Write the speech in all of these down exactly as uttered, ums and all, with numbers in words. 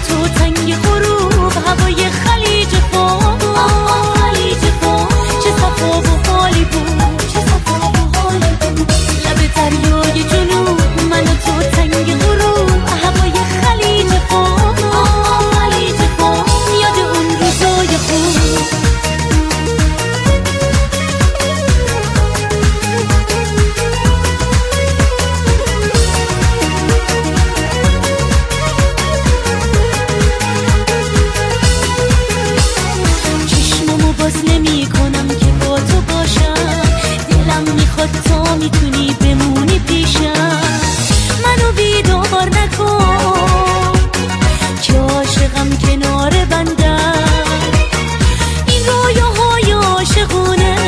تو تنگ غروب هوای خلیج فام خلیج فام چه صفا و حالی بود چه صفا و حالی بود لب دریای جنوب من و تو تنگ غروب هوای خلیج فام خلیج فام یاد اون روزای خوب نمی کنم که با تو باشم دلم میخواد تا میتونی بمونی پیشم منو بیدار نکن که عاشقم کنار بندم این رویاهای عاشقونه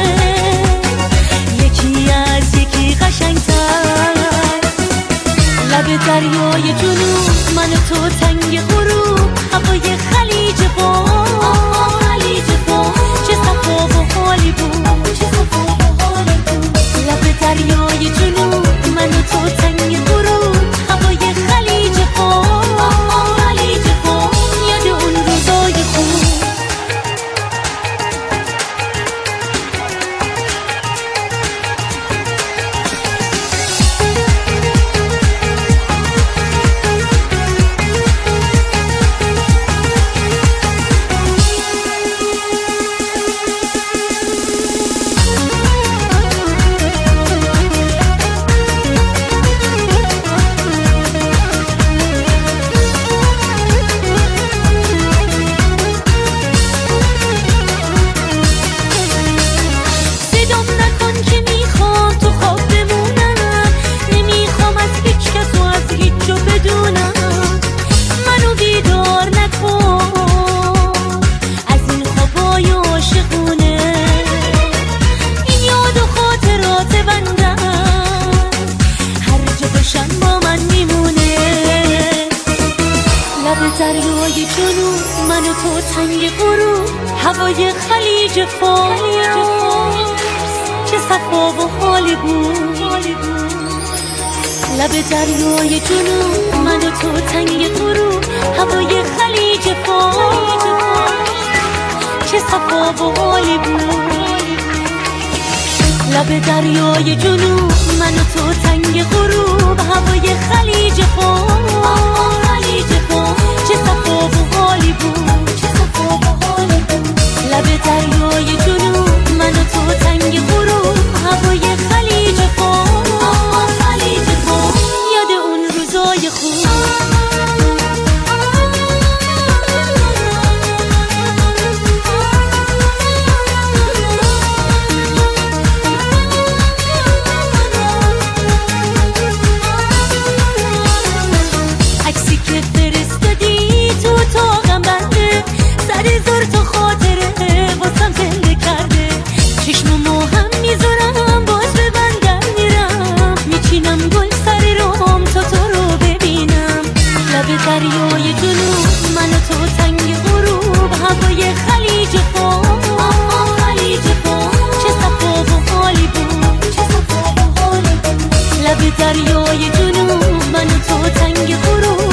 یکی از یکی قشنگتر لب دریای جنوب من و تو تنگ غروب هوای خلیج فام خلیج فام چه صفا و حالی بود چه صفا و حالی بود لب دریای جنوب من و تو تنگ غروب هوای خلیج فام خلیج فام یاد اون روزای خوب دریای جنوب من و تو تنگ غروب هوای خلیج فارس چه صفا و حالی بود لب دریای جنوب من و تو تنگ غروب هوای خلیج فارس چه صفا و حالی بود لب دریای جنوب من و تو تنگ غروب هوای خلیج فام خلیج فام چه صفا و حالی بود چه صفا و حالی بود لب دریای جنوب من و تو تنگ غروب هوای خلیج فام خلیج فام یاد اون روزای خوب دریای جنوب من و تو تنگ غروب هوای خلیج فام خلیج فام چه صفا و حالی بود چه صفا و حالی بود لب دریای جنوب من و تو تنگ غروب